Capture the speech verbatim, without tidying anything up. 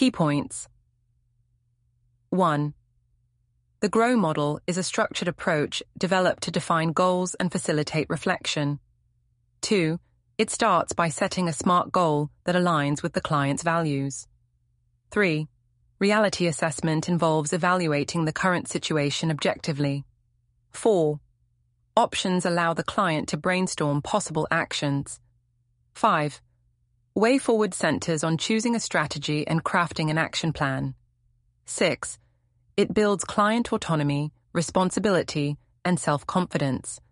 Key points. one. The GROW model is a structured approach developed to define goals and facilitate reflection. two. It starts by setting a SMART goal that aligns with the client's values. three. Reality assessment involves evaluating the current situation objectively. four. Options allow the client to brainstorm possible actions. five. Way forward centers on choosing a strategy and crafting an action plan. six. It builds client autonomy, responsibility, and self-confidence.